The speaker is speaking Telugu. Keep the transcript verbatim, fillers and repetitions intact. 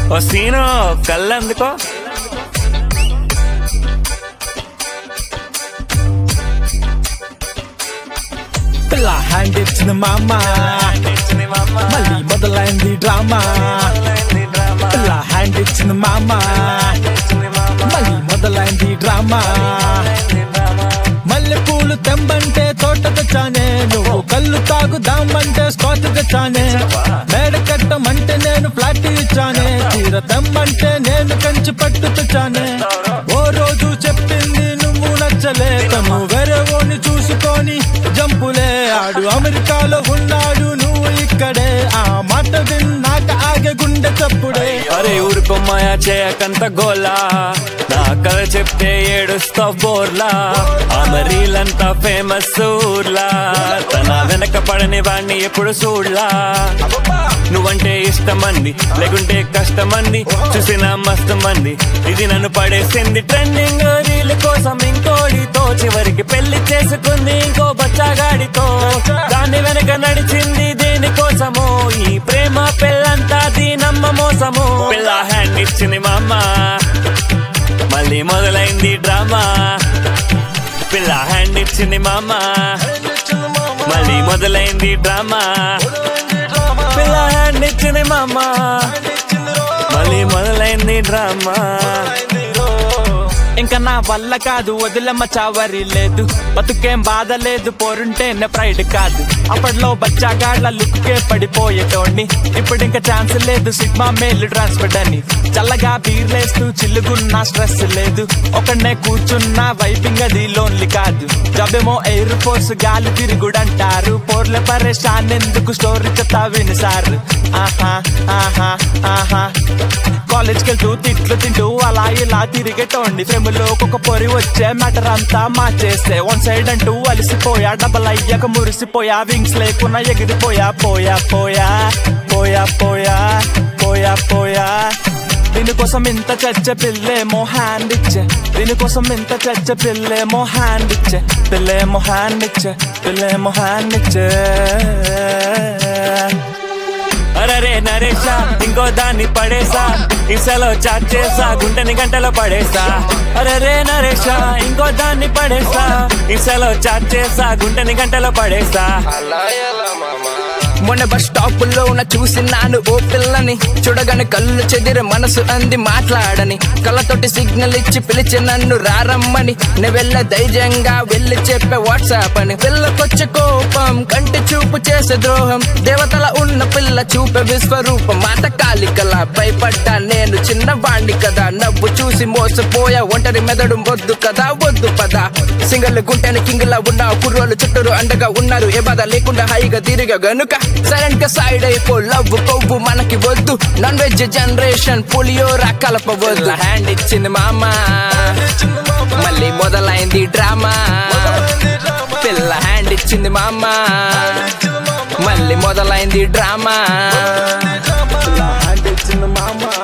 ఓ సీను కళ్ళందుకో. పిల్ల హ్యాండ్ ఇచ్చిన మామ మళ్ళీ మొదలైంది డ్రామా. పిల్ల హ్యాండ్ ఇచ్చిన మామ మళ్ళీ మొదలైంది డ్రామా. మల్లె పూలు తెంబంటే తోట తెచ్చానే, నువ్వు కళ్ళు తాగుదామంటే స్కాచ్ తెచ్చానే. మేడ కట్టమంటే నేను ఫ్లాట్ ఇచ్చానే, చీర తెమ్మంటే నేను కంచి పట్టు తెచ్చానే. ఓ రోజు చెప్పింది నువ్వు నచ్చలే, తను వేరే ఓని చూసుకొని జంపులే. ఆడు అమెరికాలో ఉన్నాడు, నువ్వు ఇక్కడే. ఆ మాట విన్నాక ఆగే గుండె చప్పుడే. అరే ఊరుకోమాయా చేయకంత గోలా, నా కథ చెప్తే ఏడుస్తావు బోర్లా. అమరీలంతా ఫేమస్ ఊర్లా, తన వెనక పడని వాణ్ణి ఎప్పుడు చూడ్లా. నువ్వంటే ఇష్టమంది లేకుంటే కష్టమంది, చూసిన మస్తు మంది ఇది నన్ను పడేసింది. ట్రెండింగ్ రీల్ కోసం ఇంకోడితో చివరికి పెళ్లి చేసుకుంది ఇంకో బచ్చాగాడితో. దాని వెనక నడిచింది దేనికోసమో, ఈ ప్రేమ పెళ్ళంతా దీనమ్మ మోసము. పిల్ల హ్యాండ్ ఇచ్చింది మా అమ్మ మళ్ళీ మొదలైంది డ్రామా. పిల్ల హ్యాండ్ ఇచ్చింది మా అమ్మ మళ్ళీ మొదలైంది డ్రామా. పిల్ల హ్యాండ్ ఇచ్చింది మా అమ్మ మళ్ళీ మొదలైంది డ్రామా. ఇంకా నా వల్ల కాదు వదిలమ్మ చావరి లేదు, బతుకేం బాధ లేదు, పోరుంటేనే ప్రైడ్ కాదు. అప్పట్లో బచ్చాగాళ్ల లుక్కే పడిపోయేటోడిని, ఇప్పుడు ఇంకా ఛాన్స్ లేదు సిగ్మా మేల్ ట్రాన్స్ఫర్డ్ అని. చల్లగా బీర్లేస్తూ చిల్లుగున్నా స్ట్రెస్ లేదు, ఒకనే కూర్చున్నా వైపింగ్ అది లోన్లీ కాదు. జబేమో ఎయిర్ ఫోర్స్ గాలి తిరుగుడంటారు, పోర్లే పరేషాన్ ఎందుకు స్టోరీ చెప్తా విని సార్. ఆహా ఆహా ఆహా కాలేజ్కి వెళ్తూ తిట్లు తింటూ అలా ఇలా తిరిగేటోండి. ఫ్రెమ్లో ఒక పొరి వచ్చే మ్యాటర్ అంతా మార్చేస్తే వన్ సైడ్ అంటూ అలిసిపోయా. డబల్ అయ్యాక మురిసిపోయా, వింగ్స్ లేకున్నా ఎగిరిపోయా. పోయా పోయా పోయా పోయా పోయా పోయా దీనికోసం ఇంత చచ్చ పిల్లేమో హ్యాండ్ ఇచ్చే, దీనికోసం ఇంత చచ్చ పిల్లేమో హ్యాండ్ ఇచ్చే. పిల్లేమో హ్యాండ్ ఇచ్చే, పిల్లేమో హ్యాండ్ ఇచ్చే. అరే నరేషా ఇంకో దాన్ని పడేసా, ఇసలో చాట్ చేసా గుంటని గంటలో పడేసా. అరే నరేషా ఇంకో దాన్ని పడేసా, ఇసలో చాట్ చేసా గుంటని గంటలో పడేసా. మొన్న బస్ స్టాప్ లో ఉన్న చూసినాను ఓ పిల్లని, చూడగానే కళ్ళు చెదిరి మనసు అంది మాట్లాడని. కళ్ళతోటి సిగ్నల్ ఇచ్చి పిలిచి నన్ను రారమ్మని, నే వెళ్ళ ధైర్యంగా వెళ్ళి చెప్పే వాట్సాప్ అని. పిల్లకొచ్చే కోపం కంటి చూపు చేసే ద్రోహం, దేవతల ఉన్న పిల్ల చూపే విశ్వరూపం. మాత కాలికలా భయపడ్డా నేను చిన్నవాణ్ణి కదా, నవ్వు చూసి మోసపోయా. ఒంటరి మెదడు వద్దు కదా వద్దు పదా, సింగల్ గుంటెని కింగ్ లా ఉన్న కుర్రోలు చుట్టూరు అండగా ఉన్నారు. ఏ బాధ లేకుండా హైగా తిరిగా గనుక సైలెంట్ గా సైడ్ అయిపో, లవ్ కొవ్వు మనకి వద్దు. నాన్ వెజ్ జనరేషన్ పులియోరా కలపవద్దు. హ్యాండ్ ఇచ్చింది మామ మళ్ళీ మొదలైంది డ్రామా. పిల్ల హ్యాండ్ ఇచ్చింది మామ మళ్ళీ మొదలైంది డ్రామా. హ్యాండ్ ఇచ్చింది మామ